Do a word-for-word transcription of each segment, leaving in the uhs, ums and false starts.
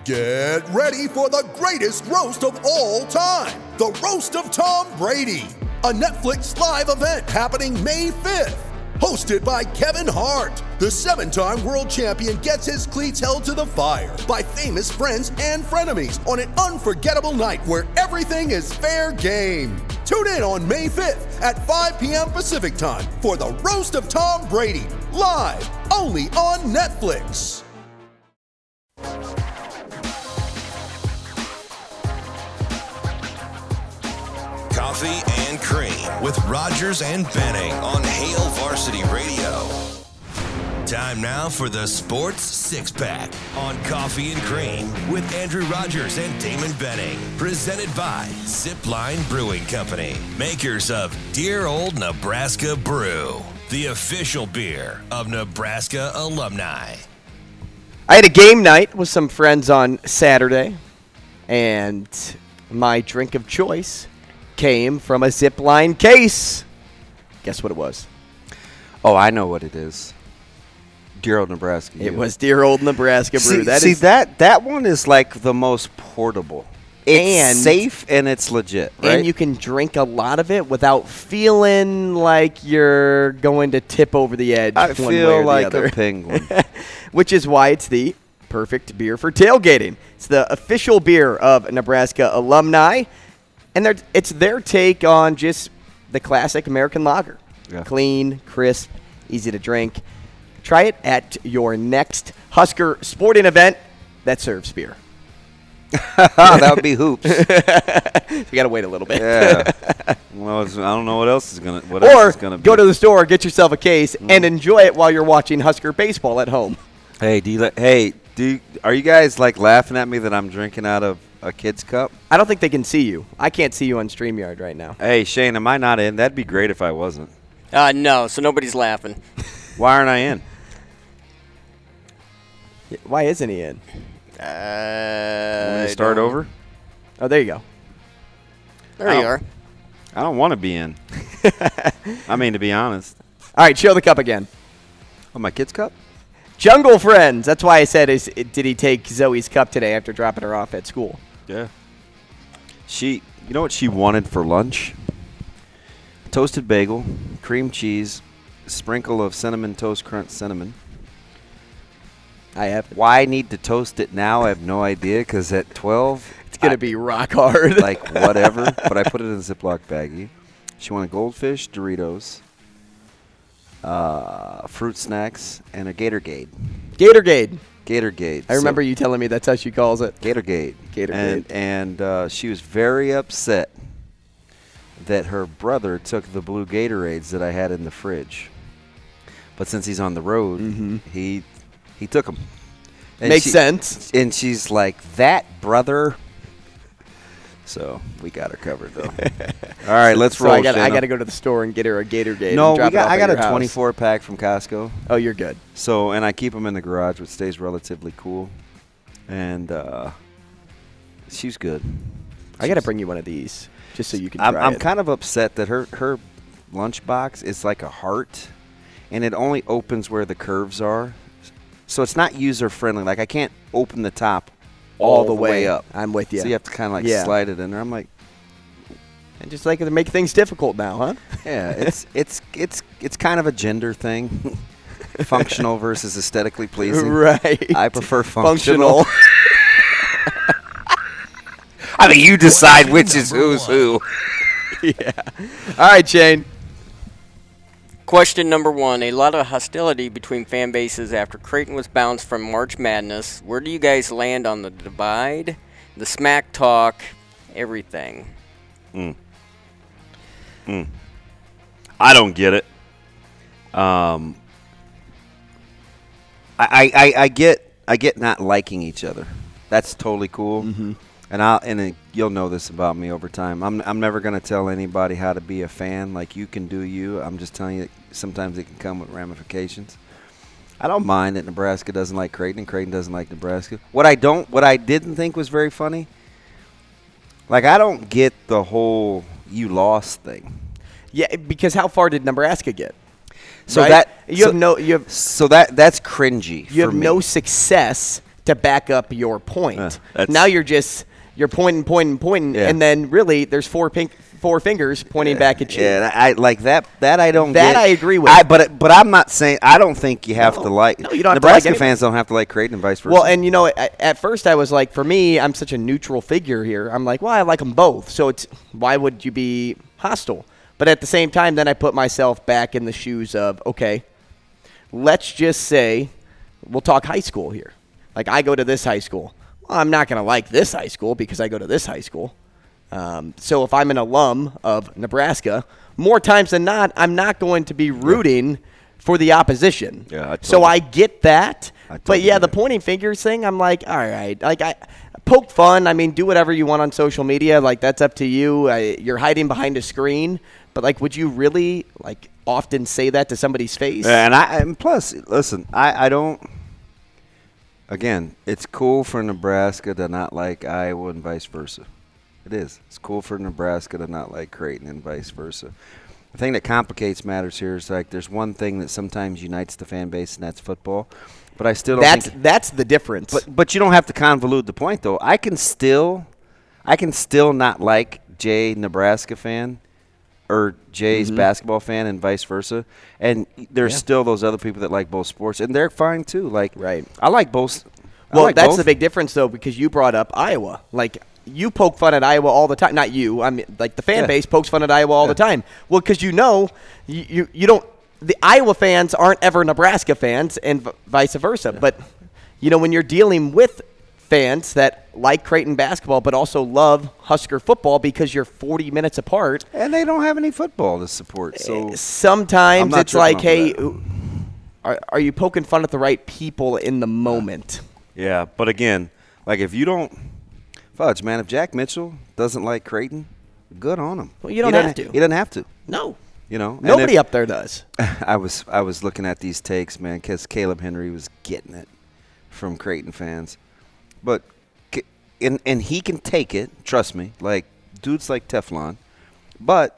Get ready for the greatest roast of all time, the Roast of Tom Brady, a Netflix live event happening May fifth. Hosted by Kevin Hart, the seven-time world champion gets his cleats held to the fire by famous friends and frenemies on an unforgettable night where everything is fair game. Tune in on May fifth at five p.m. Pacific time for the Roast of Tom Brady, live only on Netflix. Coffee and Cream with Rogers and Benning on Hail Varsity Radio. Time now for the Sports Six-Pack on Coffee and Cream with Andrew Rogers and Damon Benning. Presented by Zipline Brewing Company, makers of Dear Old Nebraska Brew, the official beer of Nebraska alumni. I had a game night with some friends on Saturday, and my drink of choice came from a Zipline case. Guess what it was? Oh, I know what it is. Dear Old Nebraska. It was Dear Old Nebraska Brew. See, that see is, that that one is like the most portable. It's and, safe and it's legit, right? And you can drink a lot of it without feeling like you're going to tip over the edge. I one feel way or the like other. a penguin. Which is why it's the perfect beer for tailgating. It's the official beer of Nebraska alumni. And it's their take on just the classic American lager. Yeah. Clean, crisp, easy to drink. Try it at your next Husker sporting event that serves beer. That would be hoops. You got to wait a little bit. Yeah. Well, it's, I don't know what else is going to What or else is going to be. Go to the store, get yourself a case, Mm. and enjoy it while you're watching Husker baseball at home. Hey, do you, li- hey, do you, are you guys like laughing at me that I'm drinking out of a kid's cup? I don't think they can see you. I can't see you on StreamYard right now. Hey, Shane, am I not in? That'd be great if I wasn't. Uh, no, so nobody's laughing. Why aren't I in? Why isn't he in? Uh, Want me to start over? Oh, there you go. There you Oh. are. I don't want to be in. I mean, to be honest. All right, show the cup again. Oh, my kid's cup? Jungle Friends. That's why I said, is did he take Zoe's cup today after dropping her off at school? Yeah. She, you know what she wanted for lunch? Toasted bagel, cream cheese, a sprinkle of Cinnamon Toast Crunch cinnamon. I have. Why I need to toast it now, I have no idea, because at twelve, It's going to be rock hard. like whatever, but I put it in a Ziploc baggie. She wanted goldfish, Doritos, uh, fruit snacks, and a Gatorade. Gatorade. Gatorade. I remember So- you telling me that's how she calls it. Gatorade. Gatorade. And, and uh, she was very upset that her brother took the blue Gatorades that I had in the fridge. But since he's on the road, Mm-hmm. he he took them. And Makes she- sense. And she's like, that brother. So we got her covered, though. All right, let's So roll. I got I Shayna. got to go to the store and get her a Gatorade. No, and drop we got, it off I at got your a house. twenty-four pack from Costco. Oh, you're good. So, and I keep them in the garage, which stays relatively cool. And uh, she's good. I got to She's- bring you one of these just so you can I'm, try I'm it. kind of upset that her her lunchbox is like a heart, and it only opens where the curves are, so it's not user friendly. Like I can't open the top all, the way, up. I'm with you. So you have to kind of like Yeah. slide it in there. I'm like, And just like to make things difficult now, huh? yeah, it's it's it's it's kind of a gender thing, functional versus aesthetically pleasing. Right. I prefer functional. Functional. I mean, you decide which is who's who. Yeah. All right, Shane. Question number one. A lot of hostility between fan bases after Creighton was bounced from March Madness. Where do you guys land on the divide, the smack talk, everything? Mm. Mm. I don't get it. Um, I, I, I get I get not liking each other. That's totally cool. Mm-hmm. And I and it, you'll know this about me over time. I'm I'm never gonna tell anybody how to be a fan. Like you can do you. I'm just telling you that sometimes it can come with ramifications. I don't mind that Nebraska doesn't like Creighton and Creighton doesn't like Nebraska. What I don't, what I didn't think was very funny. Like I don't get the whole you lost thing. Yeah, because how far did Nebraska get? So Right? that you so, have no you have so that that's cringy. you for have me. no success to back up your point. Uh, that's- now you're just you're pointing, pointing, pointing, Yeah. and then really there's four pink, four fingers pointing back at you. Yeah, I like that. That I don't. That get. I agree with. I, but but I'm not saying I don't think you have No. to like. No, you don't have to Nebraska like fans don't have to like Creighton and vice versa. Well, and you know, at, at first I was like, for me, I'm such a neutral figure here. I'm like, well, I like them both, so it's why would you be hostile? But at the same time, then I put myself back in the shoes of, okay, let's just say, we'll talk high school here. Like, I go to this high school. Well, I'm not going to like this high school because I go to this high school. Um, so if I'm an alum of Nebraska, more times than not, I'm not going to be rooting for the opposition. Yeah, I so totally- I get that. I But totally yeah, get the it. pointing fingers thing, I'm like, all right. Like, I poke fun. I mean, do whatever you want on social media. Like, that's up to you. I, you're hiding behind a screen. But, like, would you really, like, often say that to somebody's face? And I and plus, listen, I, I don't. Again, it's cool for Nebraska to not like Iowa and vice versa. It is. It's cool for Nebraska to not like Creighton and vice versa. The thing that complicates matters here is like there's one thing that sometimes unites the fan base, and that's football. But I still don't That's think. that's the difference. But but you don't have to convolute the point though. I can still, I can still not like Jay Nebraska fan, or Jay's basketball fan, and vice versa. And there's Yeah. still those other people that like both sports, and they're fine too. Like Right. I like both. I Well, like that's both. the big difference, though, because you brought up Iowa. Like, you poke fun at Iowa all the time. Not you. I mean, like, the fan Yeah. base pokes fun at Iowa all Yeah. the time. Well, because you know, you, you, you don't – the Iowa fans aren't ever Nebraska fans and v- vice versa. But, you know, when you're dealing with fans that like Creighton basketball but also love Husker football because you're forty minutes apart, And they don't have any football to support. So I'm sometimes not it's tripping like, off hey, of are, are you poking fun at the right people in the moment? yeah, but again, like if you don't, fudge man, if Jack Mitchell doesn't like Creighton, good on him. Well, you don't He have doesn't- to. He doesn't have to. No. You know, And Nobody if- up there does. I was I was looking at these takes, man, because Caleb Henry was getting it from Creighton fans, but Ca- and and he can take it. Trust me, like dude's like Teflon, but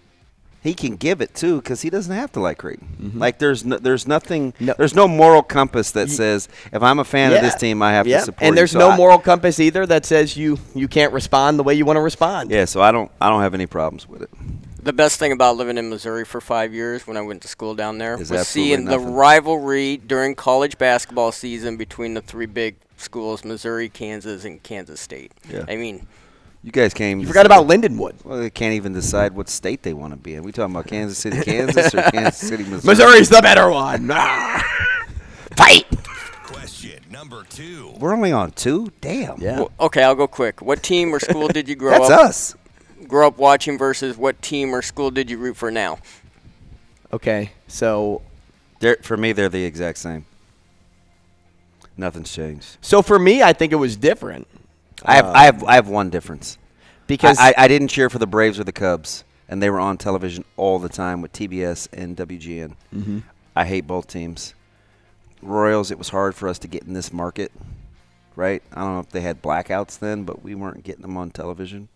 he can give it too because he doesn't have to like Creighton. Like there's no, there's nothing Mm-hmm. No. there's no moral compass that says if I'm a fan of this team, I have yeah. to support. And you. there's So no I- moral compass either that says you you can't respond the way you want to respond. Yeah, so I don't I don't have any problems with it. The best thing about living in Missouri for five years when I went to school down there Is was absolutely seeing the nothing. rivalry during college basketball season between the three big schools, Missouri, Kansas, and Kansas State. Yeah. I mean, You guys can't. You even forgot decide- about Lindenwood. Well, they can't even decide what state they want to be in. We talking about Kansas City, Kansas, or Kansas City, Missouri? Missouri's the better one. Ah. Fight. Question number two. We're only on two. Damn. Yeah. well, okay, I'll go quick. What team or school did you grow That's up us. grow up watching versus what team or school did you root for now? Okay, so They're, for me, they're the exact same. Nothing's changed. so for me, I think it was different I have, I have, I have one difference. because I, I, I didn't cheer for the Braves or the Cubs, and they were on television all the time with T B S and W G N. Mm-hmm. I hate both teams. Royals, it was hard for us to get in this market, right? I don't know if they had blackouts then, but we weren't getting them on television.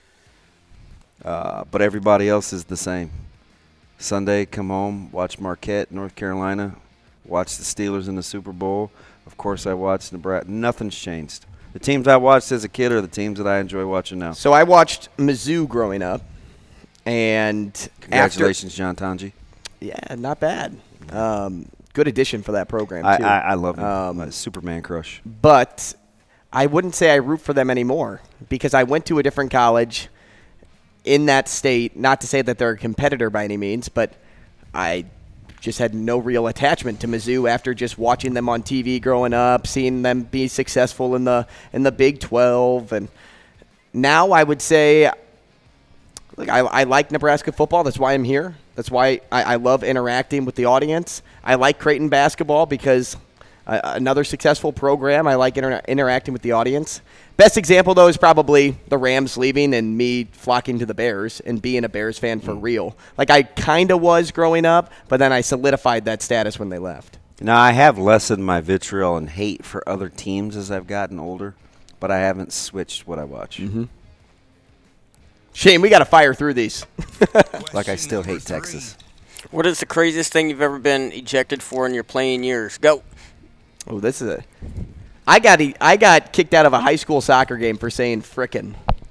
Uh, but everybody else is the same. Sunday, come home, watch Marquette, North Carolina, watch the Steelers in the Super Bowl. Of course, I watched Nebraska. Nothing's changed. The teams I watched as a kid are the teams that I enjoy watching now. so I watched Mizzou growing up, and Congratulations, John Tanji. after, yeah, not bad. Um, good addition for that program I, too. I, I love him. Um, My Superman crush. but I wouldn't say I root for them anymore because I went to a different college in that state. Not to say that they're a competitor by any means, but I just had no real attachment to Mizzou after just watching them on T V growing up, seeing them be successful in the in the Big twelve, and now I would say, look, I, I like Nebraska football. That's why I'm here. That's why I, I love interacting with the audience. I like Creighton basketball because uh, another successful program. I like inter- interacting with the audience. Best example, though, is probably the Rams leaving and me flocking to the Bears and being a Bears fan for real. Like I kind of was growing up, but then I solidified that status when they left. Now, I have lessened my vitriol and hate for other teams as I've gotten older, but I haven't switched what I watch. Mm-hmm. Shane, we got to fire through these. Like I still Question hate number Texas. three. What is the craziest thing you've ever been ejected for in your playing years? Go. Oh, this is a I got e- I got kicked out of a high school soccer game for saying frickin'.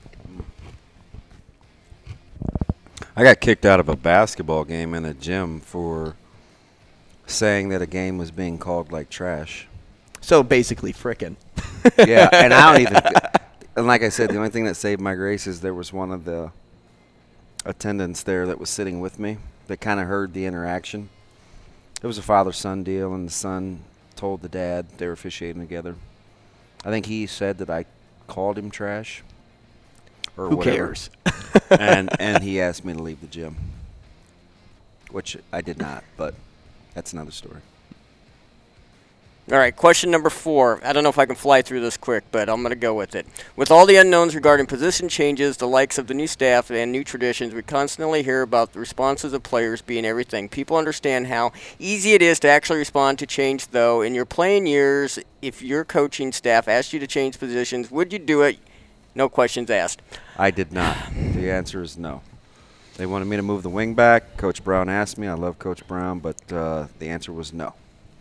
I got kicked out of a basketball game in a gym for saying that a game was being called like trash. So basically frickin'. Yeah, and I don't even – and like I said, the only thing that saved my grace is there was one of the attendants there that was sitting with me that kind of heard the interaction. It was a father-son deal, and the son told the dad they were officiating together. I think he said that I called him trash or Who whatever. cares? and and he asked me to leave the gym, which I did not, but that's another story. All right, question number four. I don't know if I can fly through this quick, but I'm going to go with it. With all the unknowns regarding position changes, the likes of the new staff, and new traditions, we constantly hear about the responses of players being everything. People understand how easy it is to actually respond to change, though. In your playing years, if your coaching staff asked you to change positions, would you do it? No questions asked. I did not. The answer is no. They wanted me to move the wing back. Coach Brown asked me. I love Coach Brown, but uh, the answer was no.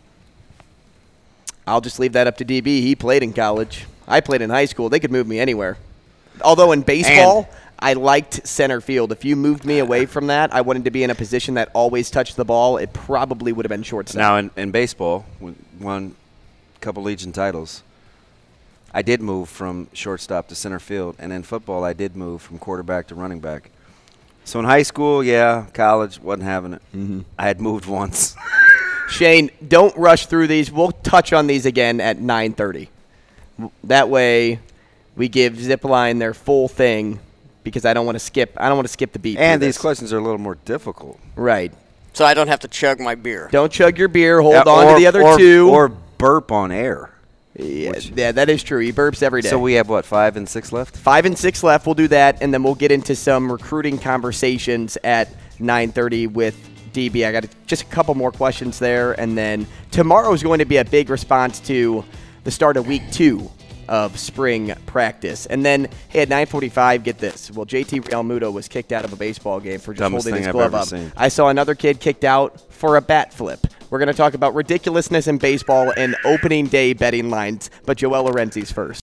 I'll just leave that up to D B. He played in college. I played in high school. They could move me anywhere. Although in baseball, And I liked center field. If you moved me away from that, I wanted to be in a position that always touched the ball. It probably would have been shortstop. Now, in, in baseball, we won a couple Legion titles. I did move from shortstop to center field, and in football, I did move from quarterback to running back. So in high school, yeah, college, wasn't having it. Mm-hmm. I had moved once. Shane, don't rush through these. We'll touch on these again at nine thirty. That way, we give Zipline their full thing because I don't want to skip. I don't want to skip the beat. And through these this. questions are a little more difficult. Right? So I don't have to chug my beer. Don't chug your beer. Hold Yeah, on or, to the other or, two. Or burp on air. yeah, which- yeah, that is true. He burps every day. So we have, what, five and six left? Five and six left. We'll do that, and then we'll get into some recruiting conversations at nine thirty with D B. I got just a couple more questions there, and then tomorrow is going to be a big response to the start of week two of spring practice. And then, hey, at nine forty-five, get this. Well, J T Realmuto was kicked out of a baseball game for just Dumbest holding thing his I've glove ever up. seen. I saw another kid kicked out for a bat flip. We're going to talk about ridiculousness in baseball and opening day betting lines, but Joel Lorenzi's first.